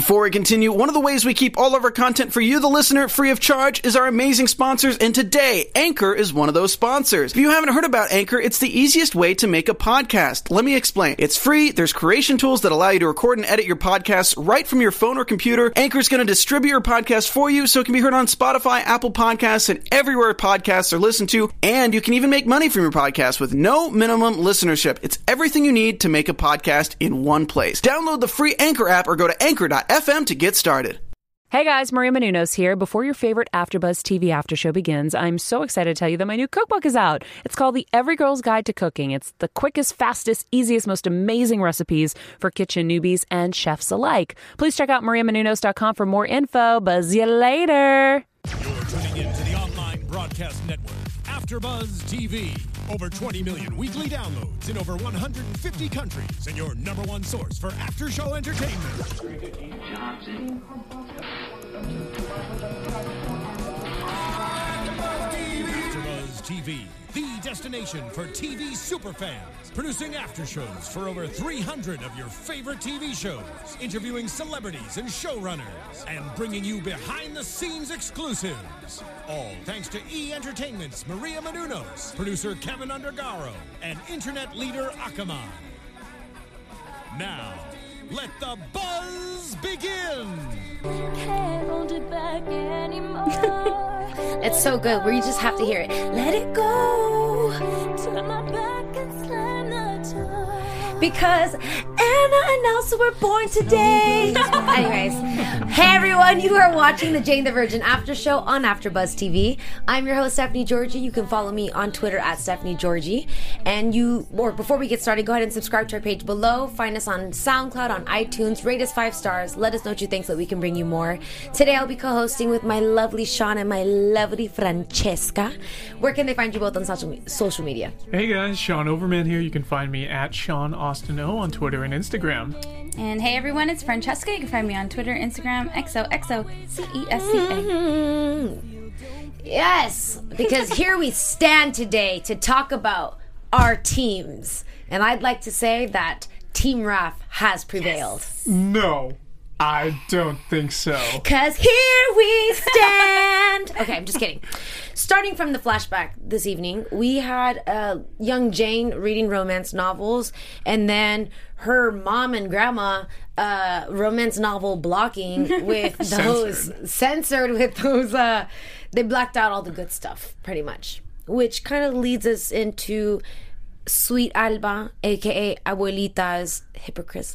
Before we continue, one of the ways we keep all of our content for you, the listener, free of charge is our amazing sponsors, and today, Anchor is one of those sponsors. If you haven't heard about Anchor, it's the easiest way to make a podcast. Let me explain. It's free, there's creation tools that allow you to record and edit your podcasts right from your phone or computer. Anchor is going to distribute your podcast for you so it can be heard on Spotify, Apple Podcasts, and everywhere podcasts are listened to, and you can even make money from your podcast with no minimum listenership. It's everything you need to make a podcast in one place. Download the free Anchor app or go to anchor.fm to get started. Hey guys, Maria Menounos here. Before your favorite AfterBuzz TV after show begins, I'm so excited to tell you that my new cookbook is out. It's called The Every Girl's Guide to Cooking. It's the quickest, fastest, easiest, most amazing recipes for kitchen newbies and chefs alike. Please check out mariamenounos.com for more info. Buzz you later. You're tuning in to the online broadcast network, AfterBuzz TV. Over 20 million weekly downloads in over 150 countries, and your number one source for after-show entertainment. AfterBuzz TV, the destination for TV superfans, producing after-shows for over 300 of your favorite TV shows, interviewing celebrities and showrunners, and bringing you behind-the-scenes exclusives. All thanks to E! Entertainment's Maria Menounos, producer Kevin Undergaro, and internet leader Akamai. Now, let the buzz begin! Can't hold it back anymore. It's so good where you just have to hear it. Let it go. Turn my back and slam the door. Because Anna and Elsa were born today. Anyways, hey everyone, you are watching the Jane the Virgin After Show on AfterBuzz TV. I'm your host, Stephanie Georgie. You can follow me on Twitter at Stephanie Georgie. And before we get started, go ahead and subscribe to our page below. Find us on SoundCloud, on iTunes. Rate us 5 stars. Let us know what you think so that we can bring you more. Today I'll be co-hosting with my lovely Sean and my lovely Francesca. Where can they find you both on social media? Hey guys, Sean Overman here. You can find me at Sean Austin O on Twitter and Instagram. And hey everyone, it's Francesca. You can find me on Twitter, Instagram, XOXOCESCA. Yes, because here we stand today to talk about our teams. And I'd like to say that Team Raph has prevailed. No, I don't think so. Because here we stand. Okay, I'm just kidding. Starting from the flashback this evening, we had young Jane reading romance novels, and then her mom and grandma romance novel blocking with those censored with those they blacked out all the good stuff pretty much, which kind of leads us into Sweet Alba, aka Abuelita's hypocrisy.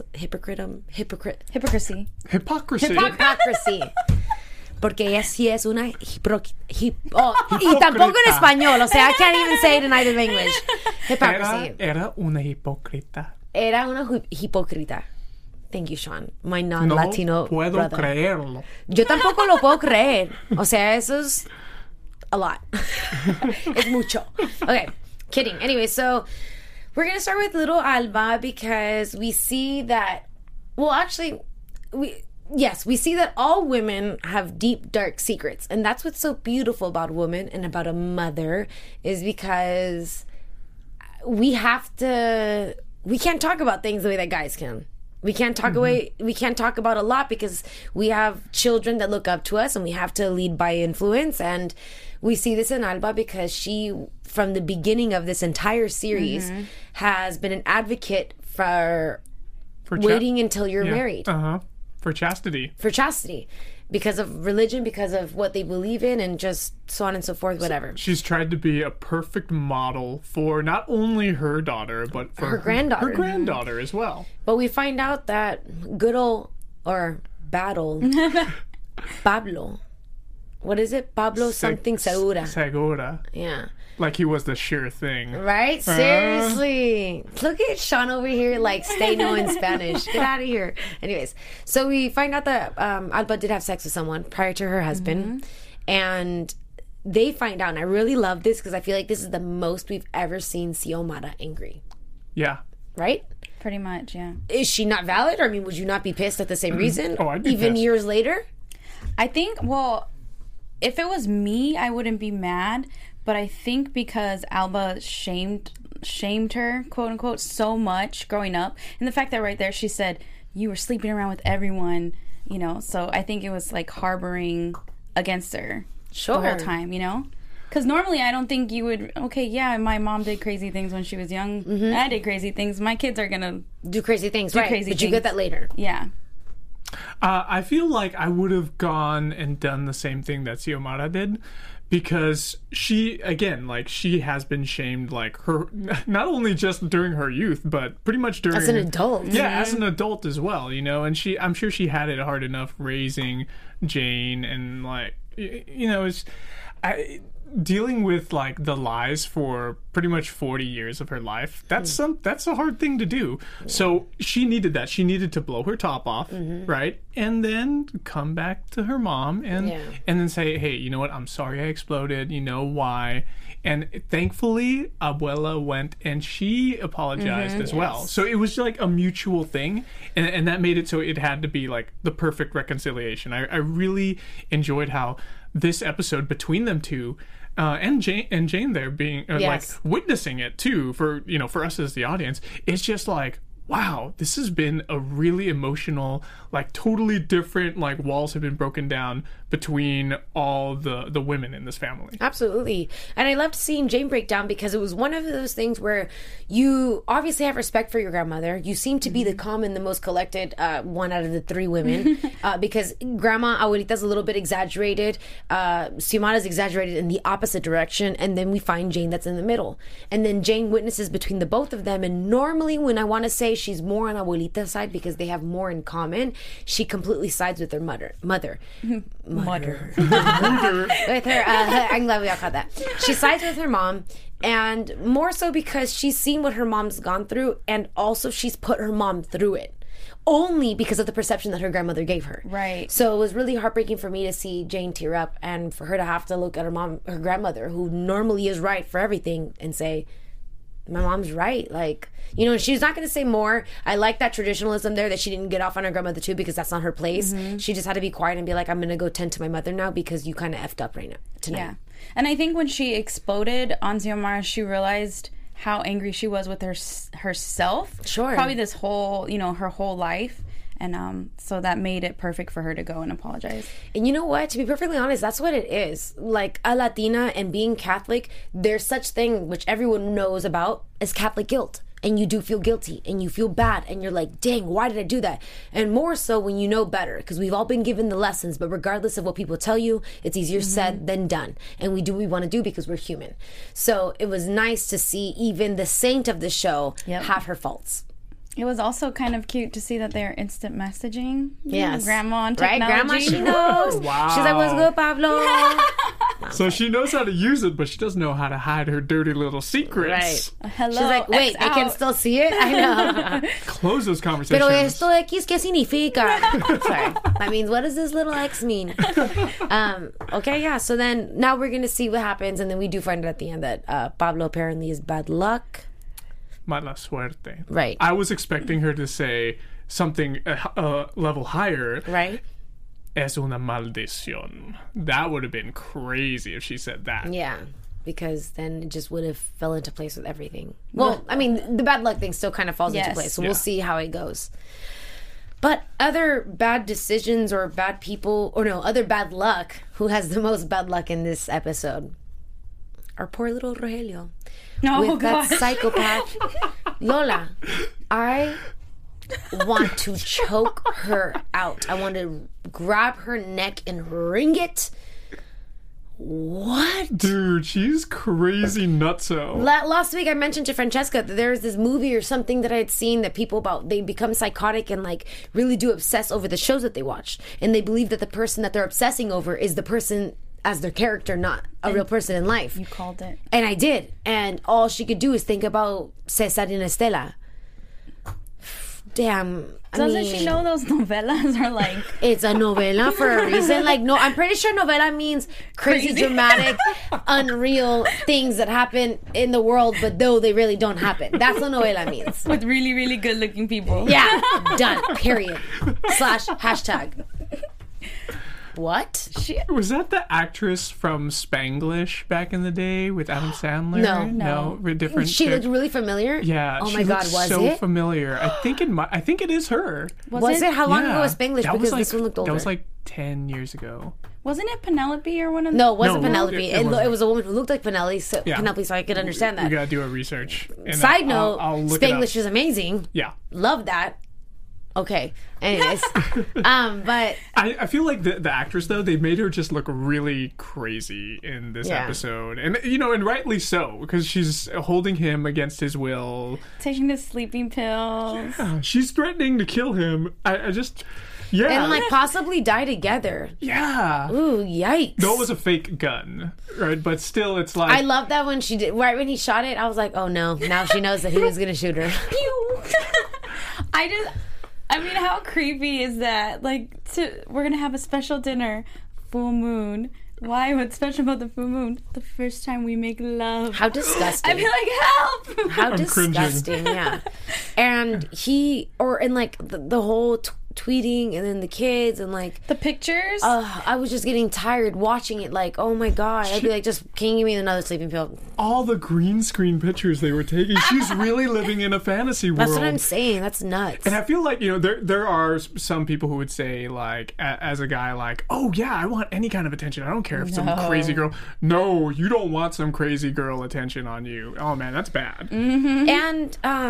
Porque ella sí es una y tampoco en español, o sea, I can't even say it in either language. Hypocrisy. Era una hipócrita. Era una hipócrita. Thank you, Sean. My non-Latino No puedo brother. creerlo. Yo tampoco lo puedo creer. O sea, eso es a lot. Es mucho. Okay, kidding. Anyway, so we're going to start with little Alba because we see that, well, actually, we see that all women have deep, dark secrets. And that's what's so beautiful about a woman and about a mother is because we can't talk about things the way that guys can. We can't talk about a lot because we have children that look up to us and we have to lead by influence. And we see this in Alba because she, from the beginning of this entire series, has been an advocate for waiting until you're married. For chastity. For chastity. Because of religion, because of what they believe in, and just so on and so forth, whatever. She's tried to be a perfect model for not only her daughter, but for her granddaughter. Her granddaughter as well. But we find out that good old, or bad old, Pablo. What is it? Pablo something Segura. Segura. Yeah. Like he was the sure thing. Right? Seriously. Look at Sean over here, like, stay knowing Spanish. Get out of here. Anyways, so we find out that Alba did have sex with someone prior to her husband. And they find out, and I really love this because I feel like this is the most we've ever seen Xiomara angry. Yeah. Right? Pretty much, yeah. Is she not valid? Or, I mean, would you not be pissed at the same reason? Oh, I'd be even pissed. years later? I think, well, if it was me, I wouldn't be mad. But I think because Alba shamed her, quote unquote, so much growing up, and the fact that right there she said, you were sleeping around with everyone, you know. So I think it was like harboring against her the whole time, you know. Because normally I don't think you would. Okay, yeah, my mom did crazy things when she was young. I did crazy things. My kids are gonna Do crazy things, do right? crazy But you things. get that later. Yeah. I feel like I would have gone and done the same thing that Xiomara did, because she, again, like, she has been shamed, like, her, not only just during her youth, but pretty much during... As an adult. Yeah, as an adult as well, you know, and I'm sure she had it hard enough raising Jane, and, like, you know, dealing with, like, the lies for pretty much 40 years of her life, that's a hard thing to do. So she needed that. She needed to blow her top off, right? And then come back to her mom and then say, hey, you know what? I'm sorry I exploded. You know why? And thankfully, Abuela went and she apologized as well. So it was like a mutual thing. And that made it so it had to be like the perfect reconciliation. I really enjoyed how this episode between them two, and Jane there being like witnessing it too, for us as the audience, it's just like, wow, this has been a really emotional, like, totally different, like, walls have been broken down between all the women in this family. Absolutely. And I loved seeing Jane break down, because it was one of those things where you obviously have respect for your grandmother. You seem to be the calm and the most collected one out of the three women, because Grandma Abuelita's a little bit exaggerated. Xiomara's exaggerated in the opposite direction. And then we find Jane that's in the middle. And then Jane witnesses between the both of them. And normally when I want to say she's more on Abuelita's side because they have more in common, she completely sides with her mother. With her, I'm glad we all caught that. She sides with her mom, and more so because she's seen what her mom's gone through, and also she's put her mom through it. Only because of the perception that her grandmother gave her. Right. So it was really heartbreaking for me to see Jane tear up, and for her to have to look at her grandmother, who normally is right for everything, and say, my mom's right. Like, you know, she's not going to say more. I like that traditionalism there, that she didn't get off on her grandmother too, because that's not her place. She just had to be quiet and be like, I'm going to go tend to my mother now, because you kind of effed up right now tonight. Yeah. And I think when she exploded on Xiomara, she realized how angry she was with herself. Sure. Probably this whole, her whole life. And so that made it perfect for her to go and apologize. And you know what? To be perfectly honest, that's what it is. Like, a Latina and being Catholic, there's such thing, which everyone knows about, as Catholic guilt. And you do feel guilty, and you feel bad, and you're like, dang, why did I do that? And more so when you know better, because we've all been given the lessons, but regardless of what people tell you, it's easier said than done. And we do what we want to do because we're human. So it was nice to see even the saint of the show have her faults. It was also kind of cute to see that they're instant messaging. Yes. Grandma on Right? technology. Grandma, she knows. Wow. She's like, what's good, Pablo? So she knows how to use it, but she doesn't know how to hide her dirty little secrets. Right. Hello. She's like, wait, X I can out. still see it? I know. Close those conversations. Pero esto X, ¿qué significa? Sorry. That means, what does this little X mean? Okay, yeah. So then, now we're going to see what happens. And then we do find out at the end that Pablo apparently is bad luck. Mala suerte. Right. I was expecting her to say something a level higher. Right? Es una maldición. That would have been crazy if she said that. Yeah. Because then it just would have fell into place with everything. Well, I mean, the bad luck thing still kind of falls into Yes. place. So we'll see how it goes. But other bad decisions or bad people, or no, other bad luck, who has the most bad luck in this episode? Our poor little Rogelio. Oh, With that gosh. psychopath. Lola, I want to choke her out. I want to grab her neck and wring it. What? Dude, she's crazy nutso. Last week I mentioned to Francesca that there's this movie or something that I had seen that people they become psychotic and like really do obsess over the shows that they watch. And they believe that the person that they're obsessing over is the person as their character, not a real person in life. You called it. And I did. And all she could do is think about Cesar and Estela. Damn. Doesn't she know those novelas are like... It's a novela for a reason. Like, no, I'm pretty sure novela means crazy, dramatic, unreal things that happen in the world, but though they really don't happen. That's what novela means. with really, really good looking people. Yeah, done. Period. / hashtag. What? Was that the actress from Spanglish back in the day with Adam Sandler? No. We're different. She looked really familiar. Yeah. Oh she my God, looked was so it? familiar. I think it is her. Was it? How long Yeah. ago was Spanglish? That Because was like, this one looked older. That was like 10 years ago. Wasn't it Penelope or one of No, it wasn't No, Penelope. it wasn't. It was a woman who looked like Penelope, so I could understand We that. gotta do a research. And Side note, I'll look it up. Spanglish is amazing. Yeah. Love that. Okay. Anyways, but I feel like the actress, though, they made her just look really crazy in this Yeah. episode. And, and rightly so, because she's holding him against his will. taking the sleeping pills. She's threatening to kill him. I just... Yeah. and like possibly die together. Yeah. Ooh, yikes. Though it was a fake gun, right? But still, it's like... I love that when she did, right when he shot it, I was like, oh no, now she knows that he was going to shoot her. Pew. I mean, how creepy is that? Like, we're gonna have a special dinner, full moon. Why? What's special about the full moon? The first time we make love. How disgusting. I'd be like, help! How I'm cringing. disgusting, yeah. And the whole tweeting and then the kids and like The pictures? I was just getting tired watching it. Like, oh my God, I'd be like, just can you give me another sleeping pill? All the green screen pictures they were taking. She's really living in a fantasy world. That's what I'm saying. That's nuts. And I feel like, there are some people who would say, like, as a guy, like, oh, yeah, I want any kind of attention. I don't care if some crazy girl. No, you don't want some crazy girl attention on you. Oh, man, that's bad. And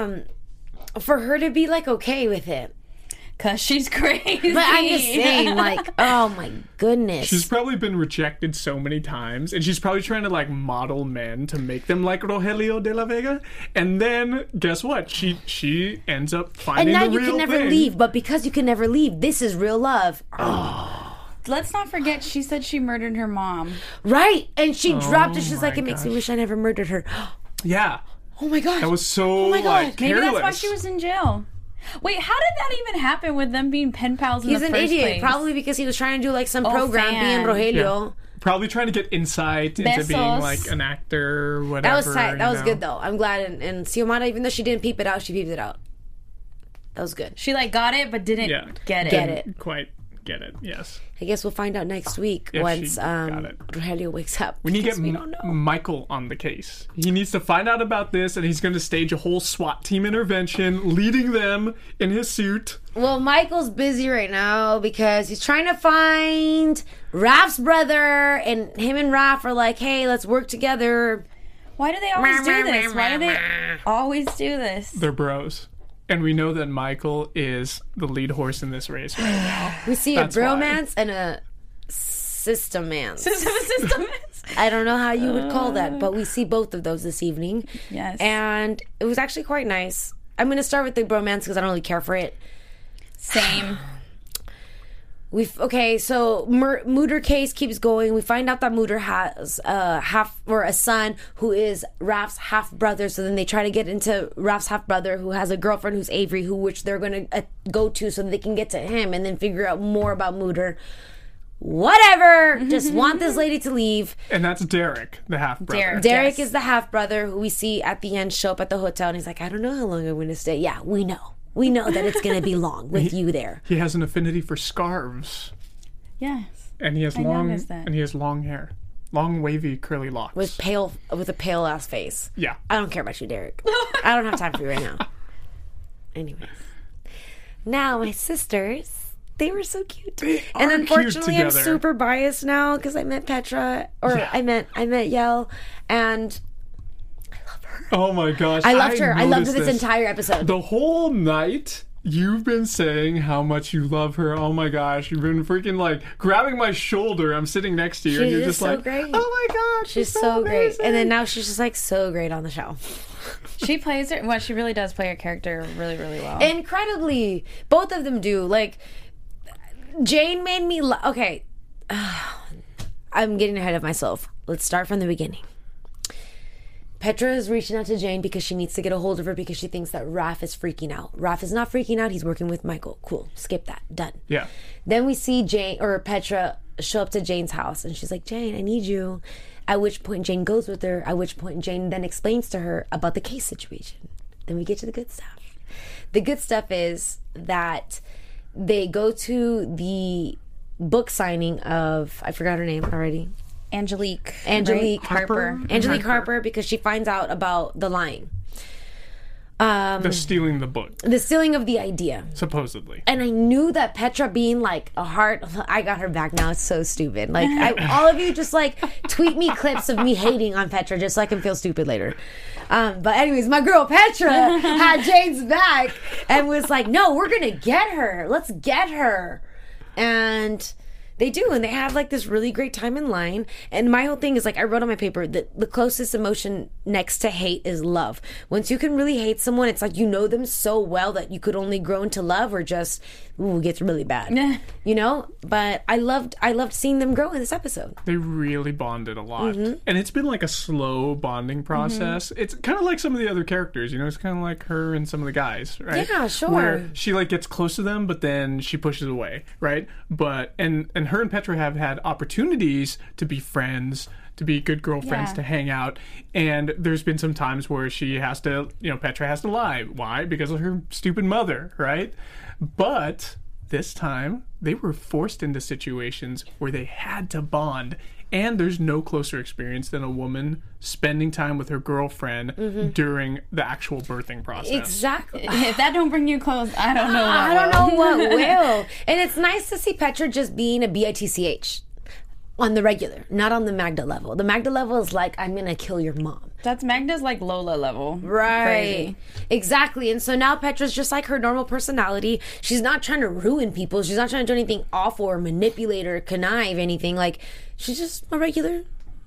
for her to be like okay with it. Because she's crazy. But I'm just saying, like, oh my goodness. She's probably been rejected so many times, and she's probably trying to, like, model men to make them like Rogelio de la Vega. And then, guess what? She ends up finding and now the you real can never thing. leave. But because you can never leave, this is real love. Let's not forget, she said she murdered her mom. Right. And she dropped it. She's like, my it makes me gosh. wish I never murdered her. Yeah. Oh my God. That was so, my God. like, Maybe careless. that's why she was in jail. Wait, how did that even happen with them being pen pals in He's the an first idiot. place? Probably because he was trying to do like some program fan. being Rogelio. Yeah. Probably trying to get insight into Besos. being, like, an actor or whatever. That was tight. That was you good know? though. I'm glad. And Xiomara, even though she didn't peep it out, she peeped it out. That was good. She, like, got it, but didn't get it. Get it. Didn't quite get it, yes. I guess we'll find out next week If once she got it. Rogelio wakes up. We need to because get we don't know. Michael on the case. He needs to find out about this, and he's going to stage a whole SWAT team intervention, leading them in his suit. Well, Michael's busy right now because he's trying to find Raph's brother, and him and Raph are like, hey, let's work together. Why do they always do this? Why do they always do this? They're bros. And we know that Michael is the lead horse in this race right now. We see That's a why. bromance and a systemance. System. I don't know how you would call that, but we see both of those this evening. Yes. And it was actually quite nice. I'm going to start with the bromance because I don't really care for it. Same. So Mooder case keeps going. We find out that Mooder has a son who is Raph's half brother. So then they try to get into Raph's half brother who has a girlfriend who's Avery, which they're going to go to so they can get to him and then figure out more about Mooder. Whatever. Just want this lady to leave. And that's Derek, the half-brother. Derek Yes. is the half brother who we see at the end show up at the hotel, and he's like, I don't know how long I'm going to stay. Yeah, we know. We know that it's going to be long with you there. He has an affinity for scarves. Yes. And he has noticed that. long hair. Long, wavy, curly locks. With a pale ass face. Yeah. I don't care about you, Derek. I don't have time for you right now. Anyways. Now my sisters, they were so cute. They And are unfortunately cute I'm together. super biased now because I met Petra I met Yel, and Oh my gosh. I loved her. I loved her noticed this entire episode. The whole night, you've been saying how much you love her. Oh my gosh. You've been freaking like grabbing my shoulder. I'm sitting next to you and She's you're just just so like, great. oh my gosh. She's so great. And then now she's just like so great on the show. She plays her. Well, she really does play her character really, really well. Incredibly. Both of them do. Like, Jane made me okay. I'm getting ahead of myself. Let's start from the beginning. Petra is reaching out to Jane because she needs to get a hold of her because she thinks that Raph is freaking out. Raph is not freaking out. He's working with Michael. Cool. Skip that. Done. Yeah. Then we see Petra show up to Jane's house and she's like, Jane, I need you. At which point Jane goes with her. At which point Jane then explains to her about the case situation. Then we get to the good stuff. The good stuff is that they go to the book signing of, I forgot her name already. Angelique Harper. Angelique Harper, because she finds out about the lying. The stealing the book, the stealing of the idea, supposedly. And I knew that Petra being like a heart, I got her back now. It's so stupid. Like, all of you just like tweet me clips of me hating on Petra just so I can feel stupid later. But anyways, my girl Petra had Jane's back and was like, no, we're going to get her. Let's get her. And they do, and they have like this really great time in line. And my whole thing is like, I wrote on my paper that the closest emotion next to hate is love. Once you can really hate someone, it's like you know them so well that you could only grow into love, or just it gets really bad, you know. But I loved seeing them grow in this episode. They really bonded a lot, and it's been like a slow bonding process. It's kind of like some of the other characters, you know. It's kind of like her and some of the guys, right? Yeah, sure. Where she like gets close to them, but then she pushes away, right? But and her and Petra have had opportunities to be friends, to be good girlfriends, to hang out. And there's been some times where she has to, you know, Petra has to lie. Why? Because of her stupid mother, right? But this time, they were forced into situations where they had to bond. And there's no closer experience than a woman spending time with her girlfriend during the actual birthing process. Exactly. If that don't bring you close, I don't know what I don't know what will. And it's nice to see Petra just being a bitch on the regular, not on the Magda level. The Magda level is like, I'm going to kill your mom. That's Magda's like Lola level. Right. Crazy. Exactly. And so now Petra's just like her normal personality. She's not trying to ruin people. She's not trying to do anything awful or manipulate or connive anything. Like, she's just a regular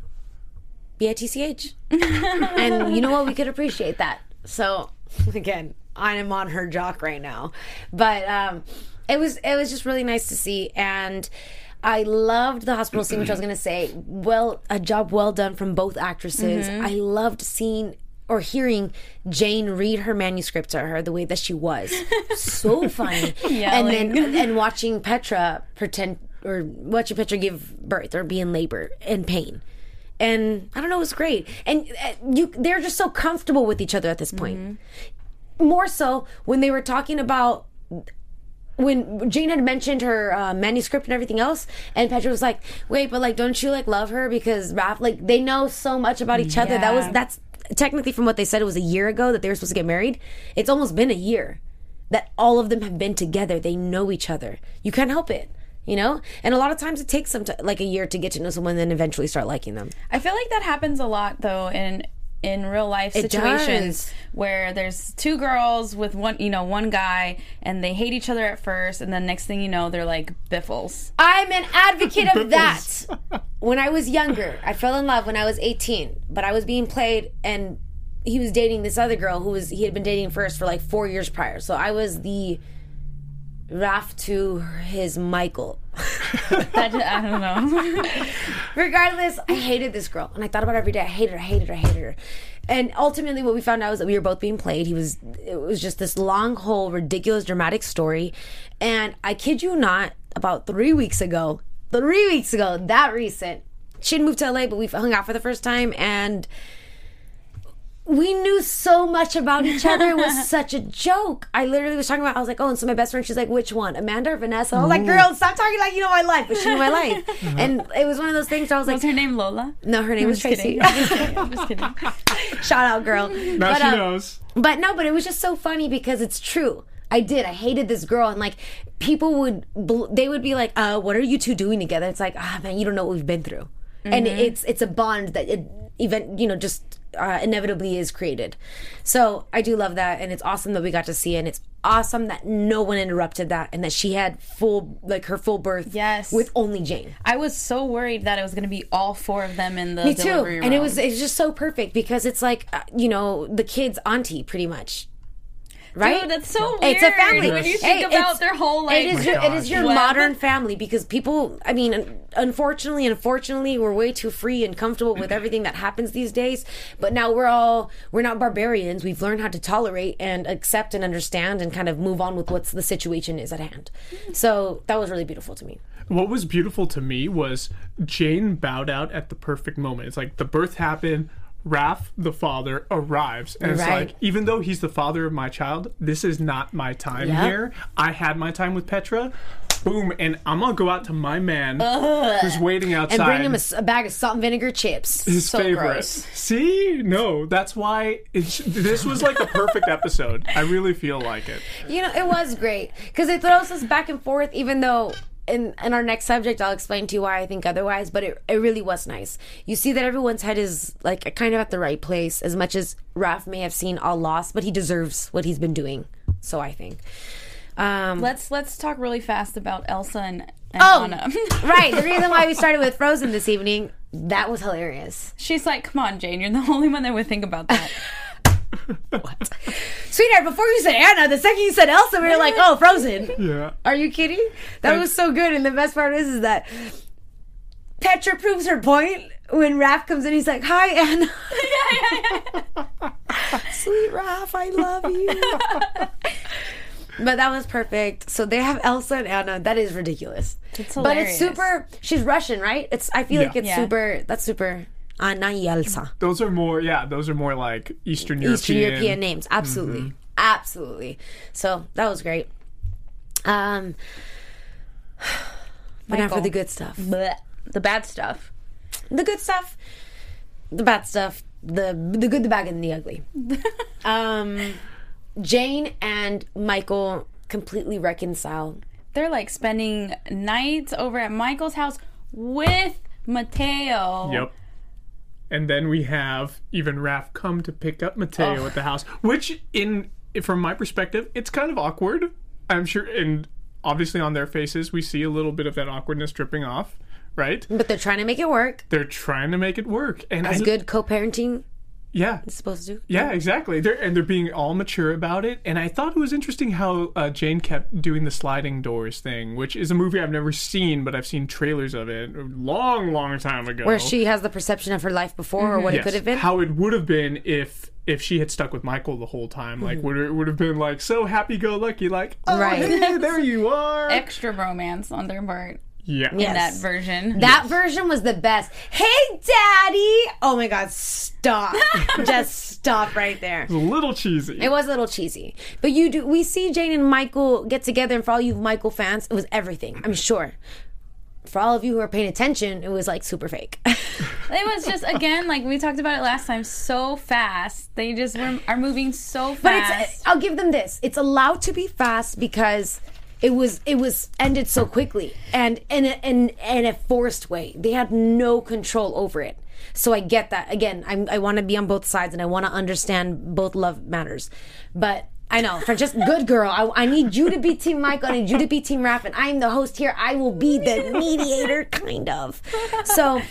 bitch. And you know what? We could appreciate that. So, again, I am on her jock right now. But it was just really nice to see. And I loved the hospital scene, which I was going to say, a job well done from both actresses. I loved seeing or hearing Jane read her manuscript to her the way that she was. So funny. And watching Petra give birth or be in labor and pain. And I don't know, it was great. And they're just so comfortable with each other at this point. More so when they were talking about when Jane had mentioned her manuscript and everything else, and Petra was like, wait, but like, don't you like love her? Because Raph, like, they know so much about each other. That's technically, from what they said, it was a year ago that they were supposed to get married. It's almost been a year that all of them have been together. They know each other. You can't help it, you know? And a lot of times it takes them like a year to get to know someone and then eventually start liking them. I feel like that happens a lot, though, in real life situations where there's two girls with one guy, and they hate each other at first, and then next thing you know, they're like biffles. I'm an advocate of that. When I was younger, I fell in love when I was 18, but I was being played, and he was dating this other girl he had been dating first for like 4 years prior. So I was the Raph to his Michael. I don't know. Regardless, I hated this girl, and I thought about her every day. I hated her. And ultimately, what we found out was that we were both being played. It was just this long, whole, ridiculous, dramatic story. And I kid you not, about 3 weeks ago, that recent, she had moved to LA, but we hung out for the first time, and we knew so much about each other. It was such a joke. I literally was talking about, I was like, oh, and so my best friend, she's like, which one? Amanda or Vanessa? I was like, girl, stop talking like you know my life. But she knew my life. And it was one of those things where I was like... Was her name Lola? No, her name was Tracy. I'm just kidding. Shout out, girl. Now she knows. But it was just so funny because it's true. I hated this girl, and like people they would be like, what are you two doing together? It's like, man, you don't know what we've been through. And it's a bond that inevitably is created. So I do love that, and it's awesome that we got to see it, and it's awesome that no one interrupted that, and that she had her full birth with only Jane. I was so worried that it was going to be all four of them in the Me too. delivery room. And it's just so perfect because it's like the kid's auntie pretty much. Right? Dude, that's so weird. It's a family. When you think about their whole life. It is your modern family, because people, I mean, unfortunately, we're way too free and comfortable with everything that happens these days. But now we're not barbarians. We've learned how to tolerate and accept and understand and kind of move on with what the situation is at hand. So that was really beautiful to me. What was beautiful to me was Jane bowed out at the perfect moment. It's like the birth happened, Raph, the father, arrives. And it's Right. like, even though he's the father of my child, this is not my time Yep. here. I had my time with Petra. Boom. And I'm going to go out to my man who's waiting outside. And bring him a bag of salt and vinegar chips. His So favorite. gross. See? No, that's why this was like the perfect episode. I really feel like it. You know, it was great because it throws us back and forth, even though in our next subject I'll explain to you why I think otherwise, but it really was nice. You see that everyone's head is like kind of at the right place, as much as Raph may have seen all lost, but he deserves what he's been doing, so I think. Let's talk really fast about Elsa and Oh, Anna. right. The reason why we started with Frozen this evening, that was hilarious. She's like, come on, Jane, you're the only one that would think about that. Sweetheart, before you said Anna, the second you said Elsa, we were like, oh, Frozen. Yeah. Are you kidding? That was so good. And the best part is that Petra proves her point when Raph comes in. He's like, hi, Anna. Sweet Raph, I love you. But that was perfect. So they have Elsa and Anna. That is ridiculous. It's But it's hilarious. super. She's Russian, right? I feel like it's Yeah. super. That's super. Anna y Elsa. Those are more like Eastern European. Eastern European names. Absolutely. Absolutely. So that was great. But now for Michael. the good stuff. Blech. The bad stuff. The good stuff. The bad stuff. The good, the bad, and the ugly. Jane and Michael completely reconciled. They're like spending nights over at Michael's house with Mateo. Yep. And then we have even Raph come to pick up Mateo at the house, which from my perspective, it's kind of awkward. I'm sure, and obviously on their faces, we see a little bit of that awkwardness dripping off, right? But they're trying to make it work. They're trying to make it work. And As good co-parenting Yeah. is supposed to do. Yeah, exactly. They're being all mature about it, and I thought it was interesting how Jane kept doing the sliding doors thing, which is a movie I've never seen, but I've seen trailers of it a long, long time ago. Where she has the perception of her life before or what it Yes, could have been. how it would have been if she had stuck with Michael the whole time. Like, would have been like so happy-go-lucky, like, oh, Right. hey, there you are. Extra romance on their part Yeah. Yeah. in that Yes. version. That version was the best. Hey, Daddy! Oh my God, stop. Just stop right there. It was a little cheesy. It was a little cheesy. But we see Jane and Michael get together, and for all you Michael fans, it was everything, I'm sure. For all of you who are paying attention, it was like super fake. It was just, again, like we talked about it last time, so fast. They just are moving so But fast. I'll give them this. It's allowed to be fast because it was ended so quickly and in a forced way. They had no control over it. So I get that. Again, I want to be on both sides and I want to understand both love matters. But I know, for just good girl, I need you to be Team Michael. I need you to be Team Raph, and I'm the host here. I will be the mediator, kind of. So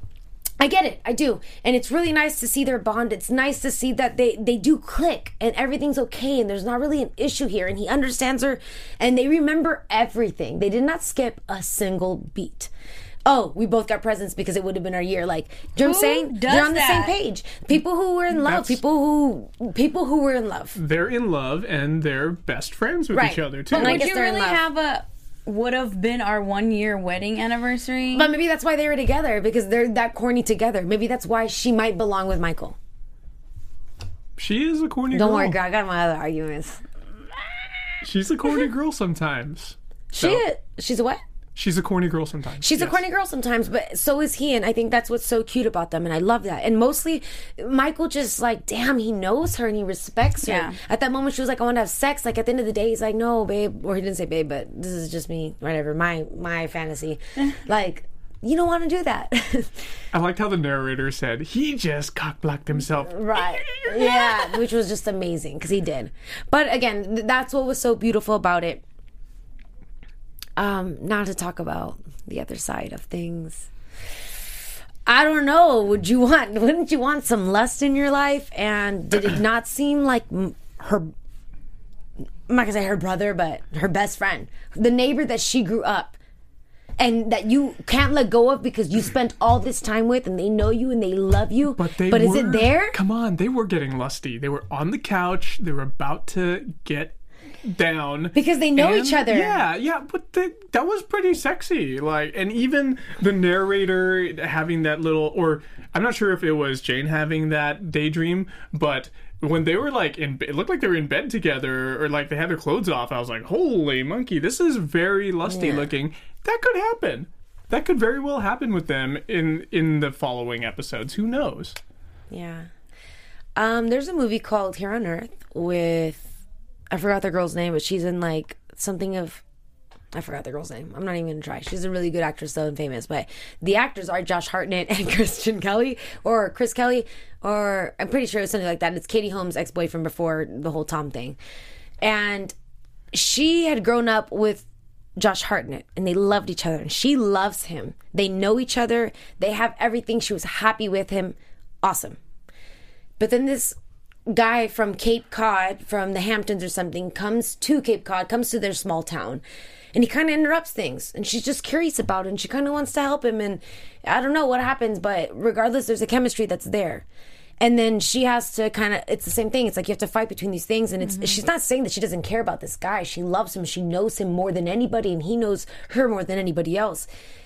I get it. I do. And it's really nice to see their bond. It's nice to see that they do click and everything's okay and there's not really an issue here. And he understands her and they remember everything. They did not skip a single beat. Oh, we both got presents because it would have been our year. Like, do you know what I'm saying? does They're on the same that? page. People who were in love. That's- People who were in love. They're in love, and they're best friends with Right. each other, too. But I Would guess you they're in really love. have would have been our 1 year wedding anniversary? But maybe that's why they were together, because they're that corny together. Maybe that's why she might belong with Michael. She is a corny Don't girl. worry, girl. I got my other arguments. She's a corny girl sometimes. She's a what? She's a corny girl sometimes. She's a Yes. corny girl sometimes, but so is he, and I think that's what's so cute about them, and I love that. And mostly, Michael just like, damn, he knows her and he respects her. Yeah. At that moment, she was like, I want to have sex. Like at the end of the day, he's like, no, babe, or he didn't say babe, but this is just me, whatever, my fantasy. Like, you don't want to do that, I liked how the narrator said, he just cock-blocked himself. right? Yeah, which was just amazing because he did. But again, that's what was so beautiful about it. Now to talk about the other side of things. I don't know. Wouldn't you want some lust in your life? And did it not seem like her, I'm not gonna say her brother, but her best friend, the neighbor that she grew up, and that you can't let go of because you spent all this time with, and they know you and they love you. But is it there? Come on, they were getting lusty. They were on the couch. They were about to get down because they know each other. Yeah, but that was pretty sexy. Like, and even the narrator having that little, or I'm not sure if it was Jane having that daydream, but when they were like it looked like they were in bed together, or like they had their clothes off. I was like, holy monkey, this is very lusty looking. That could happen. That could very well happen with them in the following episodes. Who knows? Yeah. There's a movie called Here on Earth with, I forgot the girl's name, but she's in like something of, I forgot the girl's name. I'm not even going to try. She's a really good actress, though, and famous. But the actors are Josh Hartnett and Christian Kelly, or Chris Kelly, or I'm pretty sure it's something like that. It's Katie Holmes' ex-boyfriend before the whole Tom thing. And she had grown up with Josh Hartnett, and they loved each other, and she loves him. They know each other. They have everything. She was happy with him. Awesome. But then this guy from Cape Cod, from the Hamptons or something, comes to Cape Cod, comes to their small town, and he kind of interrupts things, and she's just curious about it, and she kind of wants to help him, and I don't know what happens, but regardless, there's a chemistry that's there. And then she has to kind of, it's the same thing. It's like you have to fight between these things, and she's not saying that she doesn't care about this guy. She loves him. She knows him more than anybody, and he knows her more than anybody else.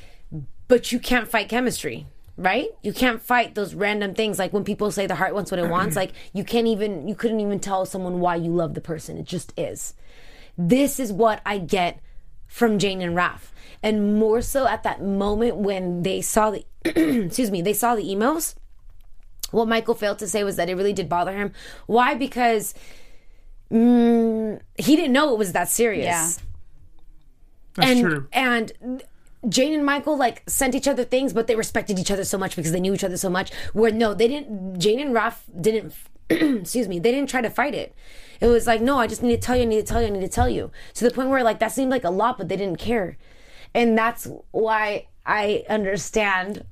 But you can't fight chemistry, right? You can't fight those random things. Like when people say the heart wants what it wants, like you couldn't even tell someone why you love the person. It just is. This is what I get from Jane and Raph. And more so at that moment when they saw the, they saw the emails. What Michael failed to say was that it really did bother him. Why? Because he didn't know it was that serious. Yeah. That's true. And Jane and Michael like sent each other things, but they respected each other so much because they knew each other so much. Where no, they didn't. Jane and Raph didn't. Excuse me. They didn't try to fight it. It was like, no, I just need to tell you. I need to tell you. I need to tell you. To the point where like that seemed like a lot, but they didn't care. And that's why I understand.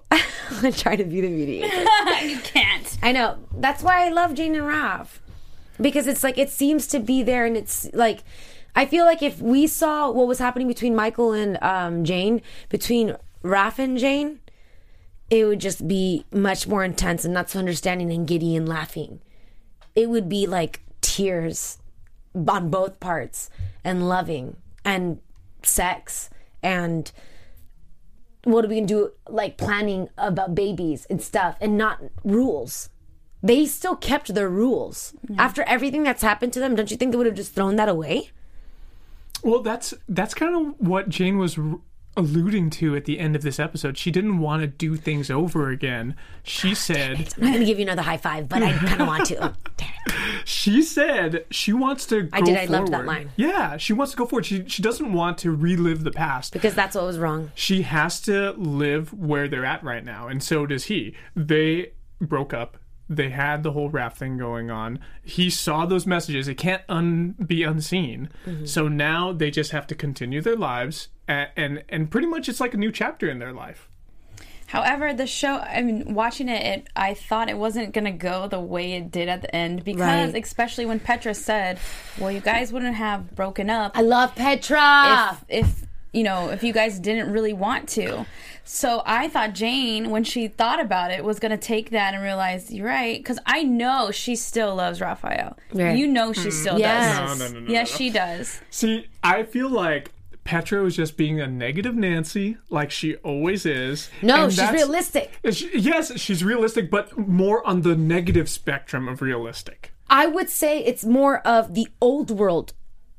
I'm trying to be the mediator. You can't. I know. That's why I love Jane and Raph. Because it's like, it seems to be there, and it's like, I feel like if we saw what was happening between Michael and Jane, between Raph and Jane, it would just be much more intense and not so understanding and giddy and laughing. It would be like tears on both parts, and loving, and sex, and what are we gonna do, like planning about babies and stuff, and not rules. They still kept their rules. After everything that's happened to them, don't you think they would have just thrown that away? Well, that's kind of what Jane was alluding to at the end of this episode. She didn't want to do things over again. She said, I'm not going to give you another high five, but I kind of want to. Oh, damn it. She said she wants to go I loved forward. that line. Yeah, she wants to go forward. She doesn't want to relive the past. Because that's what was wrong. She has to live where they're at right now, and so does he. They broke up. They had the whole Raph thing going on. He saw those messages. It can't be unseen. Mm-hmm. So now they just have to continue their lives, and pretty much it's like a new chapter in their life. However, the show, I mean, watching it, I thought it wasn't going to go the way it did at the end, because especially when Petra said, well, you guys wouldn't have broken up. I love Petra. If you guys didn't really want to. So I thought Jane, when she thought about it, was going to take that and realize, you're right, because I know she still loves Raphael. Right. You know she still does. No. Yes, she does. See, I feel like Petra was just being a negative Nancy, like she always is. No, she's realistic. Yes, she's realistic, but more on the negative spectrum of realistic. I would say it's more of the old world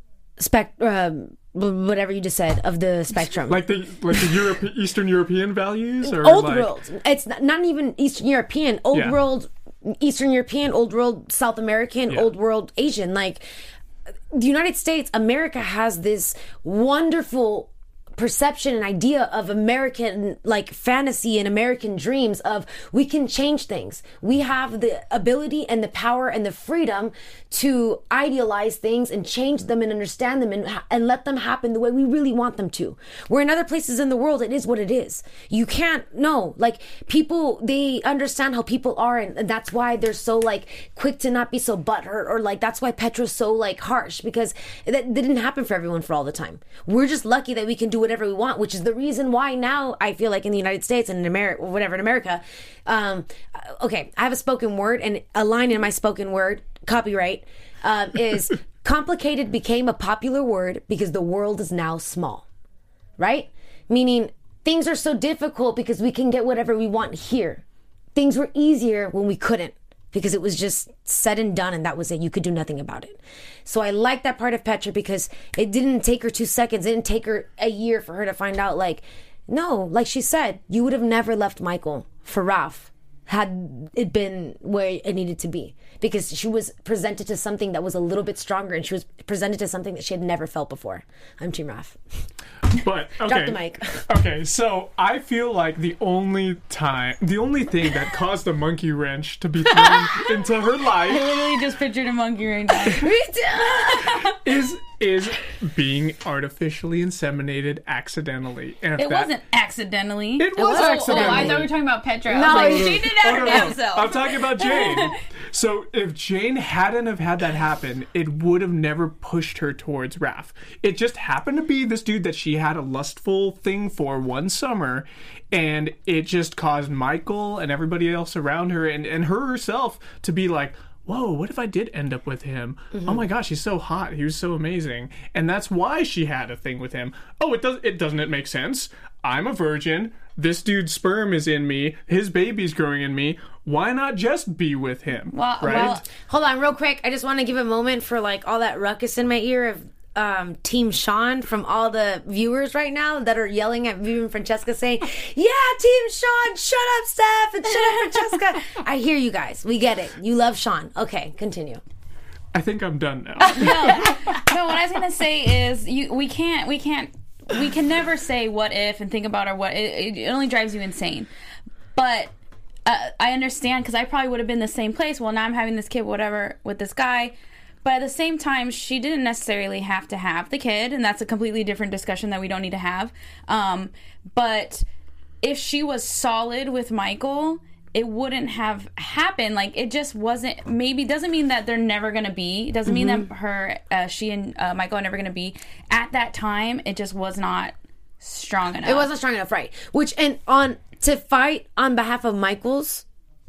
spectrum. Whatever you just said of the spectrum, like the Eastern European values, or old world. It's not even Eastern European. Old world, Eastern European. Old world, South American. Old world, Asian. Like the United States, America has this wonderful perception and idea of American like fantasy and American dreams of we can change things. We have the ability and the power and the freedom to idealize things and change them and understand them and let them happen the way we really want them to. Where in other places in the world, it is what it is. You can't like people, they understand how people are, and that's why they're so like quick to not be so butthurt, or like that's why Petra's so like harsh, because that didn't happen for everyone for all the time. We're just lucky that we can do whatever we want, which is the reason why now I feel like in the United States and in America, whatever in America, okay, I have a spoken word, and a line in my spoken word, copyright, is Complicated became a popular word because the world is now small, right? Meaning things are so difficult because we can get whatever we want here. Things were easier when we couldn't because it was just said and done and that was it. You could do nothing about it. So I like that part of Petra because it didn't take her 2 seconds. It didn't take her a year for her to find out, like, no, like she said, you would have never left Michael for Ralph had it been where it needed to be, because she was presented to something that was a little bit stronger and she was presented to something that she had never felt before. I'm Team Ralph. But okay. Drop the mic. Okay, so I feel like the only thing that caused a monkey wrench to be thrown into her I life literally just pictured a monkey right now. is being artificially inseminated accidentally. And if It wasn't accidentally. It was Oh, accidentally. I thought we were talking about Petra. No, I was you- like, she did that no. herself. I'm talking about Jane. So if Jane hadn't have had that happen, it would have never pushed her towards Raph. It just happened to be this dude that she had a lustful thing for one summer, and it just caused Michael and everybody else around her and her herself to be like, whoa, what if I did end up with him? Oh my gosh, he's so hot. He was so amazing. And that's why she had a thing with him. Oh, doesn't it make sense? I'm a virgin. This dude's sperm is in me. His baby's growing in me. Why not just be with him? Right? Hold on real quick. I just want to give a moment for like all that ruckus in my ear of Team Sean from all the viewers right now that are yelling at Viva and Francesca saying, yeah, Team Sean, shut up, Steph, and shut up, Francesca. I hear you guys. We get it. You love Sean. Okay, continue. I think I'm done now. No, what I was gonna say is we can never say what if and think about our what. It only drives you insane. But I understand, because I probably would have been in the same place. Well, now I'm having this kid, whatever, with this guy. But at the same time, she didn't necessarily have to have the kid, and that's a completely different discussion that we don't need to have. But if she was solid with Michael, it wouldn't have happened. Like, it just wasn't. Maybe doesn't mean that they're never gonna be. It doesn't mean that she and Michael are never gonna be. At that time, it just was not strong enough. It wasn't strong enough, right? To fight on behalf of Michael's,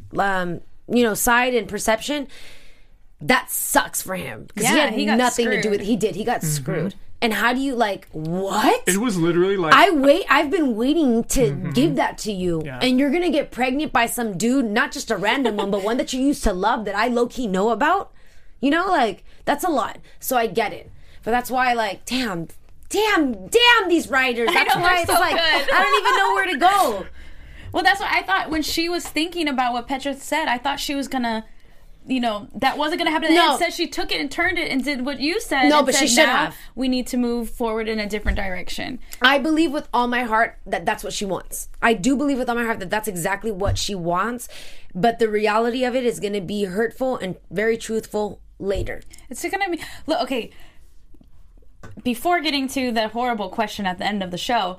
side and perception. That sucks for him because he had nothing to do with it. He did. He got screwed. And how do you what? It was literally like, I've been waiting to give that to you, and you're gonna get pregnant by some dude, not just a random one, but one that you used to love that I low key know about. That's a lot. So I get it, but that's why damn these writers. That's why it's so like good. I don't even know where to go. Well, that's what I thought when she was thinking about what Petra said. I thought she was gonna. That wasn't going to happen. No. Instead, she took it and turned it and did what you said. No, and but said, she should now have. We need to move forward in a different direction. I believe with all my heart that that's what she wants. I do believe with all my heart that that's exactly what she wants. But the reality of it is going to be hurtful and very truthful later. It's going to be... Look, okay... Before getting to the horrible question at the end of the show,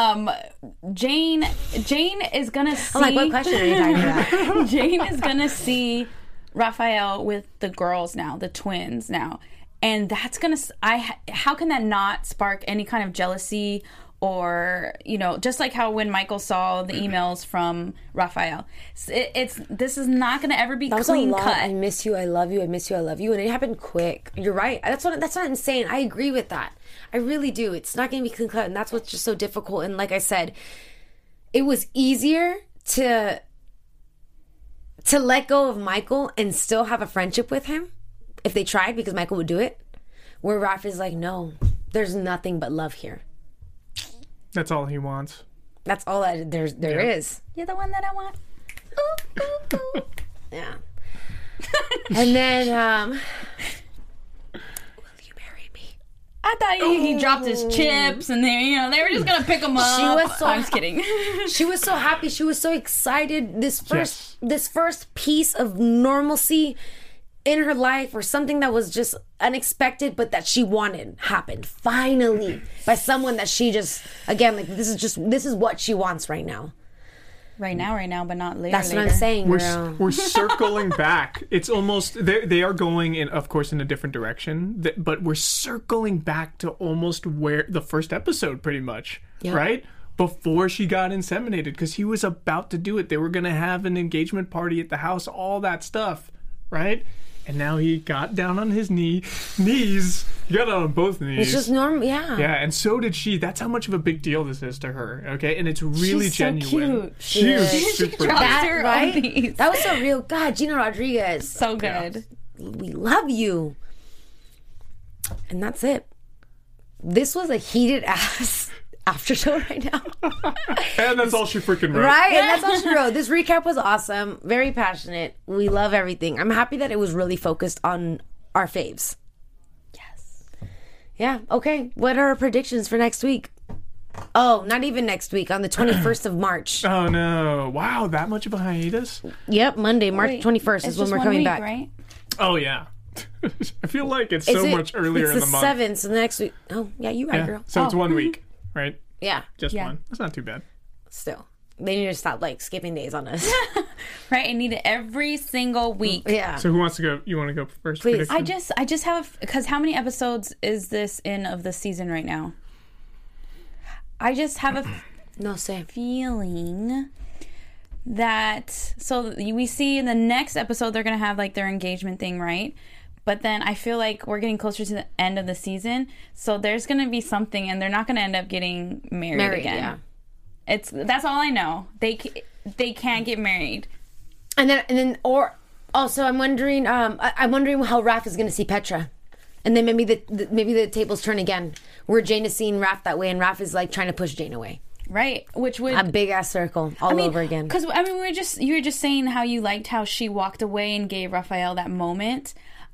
Jane is going to see... I'm like, what question are you talking about? Jane is going to see Raphael with the girls now, the twins now. And that's going to... How can that not spark any kind of jealousy or, just like how when Michael saw the emails from Raphael. This is not going to ever be clean cut. I miss you, I love you, I miss you, I love you. And it happened quick. You're right. That's not insane. I agree with that. I really do. It's not going to be clean cut. And that's what's just so difficult. And like I said, it was easier to let go of Michael and still have a friendship with him if they tried, because Michael would do it. Where Raph is like, no, there's nothing but love here. that's all he wants. That's all that there is. You're the one that I want. Ooh, ooh, ooh. Yeah. And then, will you marry me? I thought he dropped his chips and they were just gonna pick him up. She was so I'm just kidding. She was so happy. She was so excited. This first piece of normalcy in her life, or something that was just unexpected but that she wanted, happened finally by someone that she just, again, this is what she wants right now. Right now, but not later. That's what I'm saying, girl. We're circling back. It's almost they are going in, of course, in a different direction. But we're circling back to almost where the first episode, pretty much, right before she got inseminated, because he was about to do it. They were going to have an engagement party at the house, all that stuff, right? and now he got down on his knees. He got on both knees. It's just normal, yeah. Yeah, and so did she. That's how much of a big deal this is to her, okay? And it's really She's so genuine. cute. She is She super drops cute. her Right? on these. That was so real. God, Gina Rodriguez. So good. We love you. And that's it. This was a heated ass after show right now. And that's all she freaking wrote. Right? And that's all she wrote. This recap was awesome. Very passionate. We love everything. I'm happy that it was really focused on our faves. Yes. Yeah. Okay. What are our predictions for next week? Oh, not even next week. On the 21st of March. Oh, no. Wow, that much of a hiatus? Yep. Monday, March Wait, 21st it's is when just we're 1 coming week, back. right? Oh, yeah. I feel like it's so much earlier in the month. It's the 7th, so the next week. Oh, yeah, you're right, Yeah. girl. So it's 1 week, right? Yeah. Just Yeah. one. That's not too bad. Still. They need to stop, like, skipping days on us. Right, I need it every single week. Yeah. So who wants to go? You want to go first? Please. prediction? I just have, because how many episodes is this in of the season right now? I just have a No, say. feeling that, so we see in the next episode they're gonna have like their engagement thing, right? But then I feel like we're getting closer to the end of the season, so there's gonna be something, and they're not gonna end up getting married again. Yeah. That's all I know. They can't get married. And then, or also, I'm wondering how Raph is going to see Petra, and then maybe the tables turn again, where Jane is seeing Raph that way, and Raph is like trying to push Jane away. Right, which would A big ass circle all over again. Because you were just saying how you liked how she walked away and gave Raphael that moment.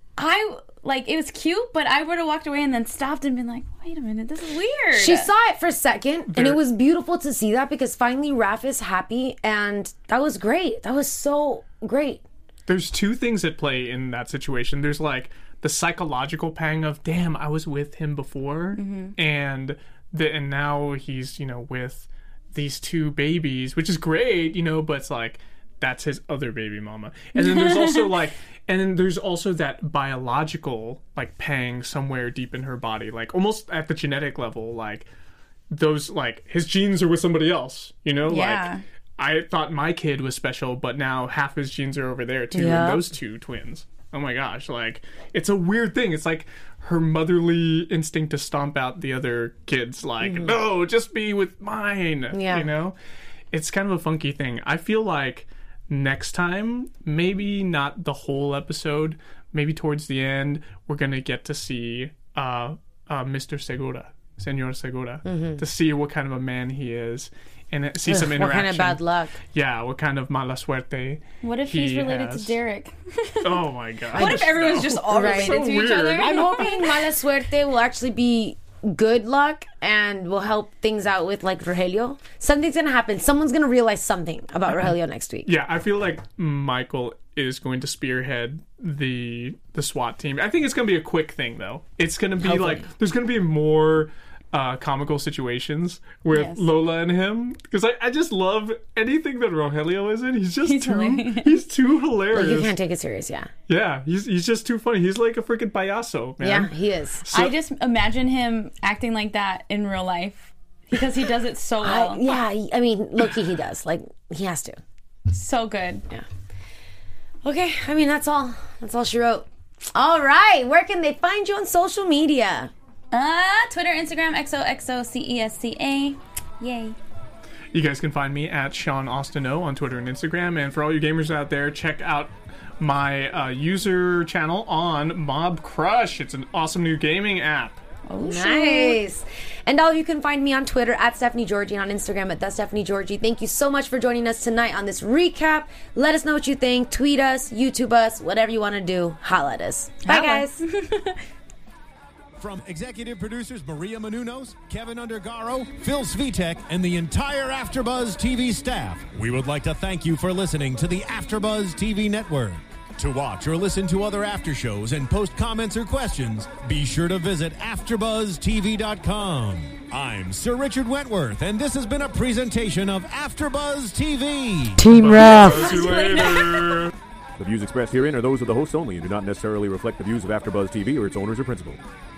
It was cute, but I would have walked away and then stopped and been like, wait a minute, this is weird. She saw it for a second, and it was beautiful to see that, because finally Raph is happy, and that was great. That was so great. There's two things at play in that situation. There's like the psychological pang of, damn, I was with him before, and now he's, with these two babies, which is great, but it's like, that's his other baby mama. And then there's also that biological like pang somewhere deep in her body, like almost at the genetic level, like those, like his genes are with somebody else, Yeah. like I thought my kid was special, but now half his genes are over there too, Yeah. and those two twins. Oh my gosh, like it's a weird thing. It's like her motherly instinct to stomp out the other kids, like, no, just be with mine. Yeah. It's kind of a funky thing. I feel like next time, maybe not the whole episode, maybe towards the end, we're gonna get to see Mr. Senor Segura, to see what kind of a man he is, and see some interaction. What kind of bad luck? Yeah, what kind of mala suerte. What if he he's related has. to Derek? Oh my god. What if everyone's just all related So to each weird. other? I'm hoping mala suerte will actually be good luck and will help things out with like Rogelio. Something's gonna happen. Someone's gonna realize something about Rogelio next week. Yeah, I feel like Michael is going to spearhead the SWAT team. I think it's going to be a quick thing, though. It's going to be like, there's going to be more comical situations with Lola and him, because I just love anything that Rogelio is in. He's too hilarious. Like, you can't take it serious, yeah. Yeah, he's just too funny. He's like a freaking payaso, man. Yeah, he is. So- I just imagine him acting like that in real life because he does it so well. I mean, low-key he does. Like, he has to. So good. Yeah. Okay, I mean, that's all. That's all she wrote. All right, where can they find you on social media? Twitter, Instagram, XOXOCESCA. Yay. You guys can find me at Sean Austin O on Twitter and Instagram. And for all you gamers out there, check out my user channel on Mob Crush. It's an awesome new gaming app. Oh, nice. And all of you can find me on Twitter at Stephanie Georgie and on Instagram at The Stephanie Georgie. Thank you so much for joining us tonight on this recap. Let us know what you think. Tweet us, YouTube us, whatever you want to do. Holla at us. Bye, guys. From executive producers Maria Menounos, Kevin Undergaro, Phil Svitek, and the entire AfterBuzz TV staff, we would like to thank you for listening to the AfterBuzz TV network. To watch or listen to other after shows and post comments or questions, be sure to visit AfterBuzzTV.com. I'm Sir Richard Wentworth, and this has been a presentation of AfterBuzz TV. Team Ralph. See you later. The views expressed herein are those of the hosts only and do not necessarily reflect the views of AfterBuzz TV or its owners or principals.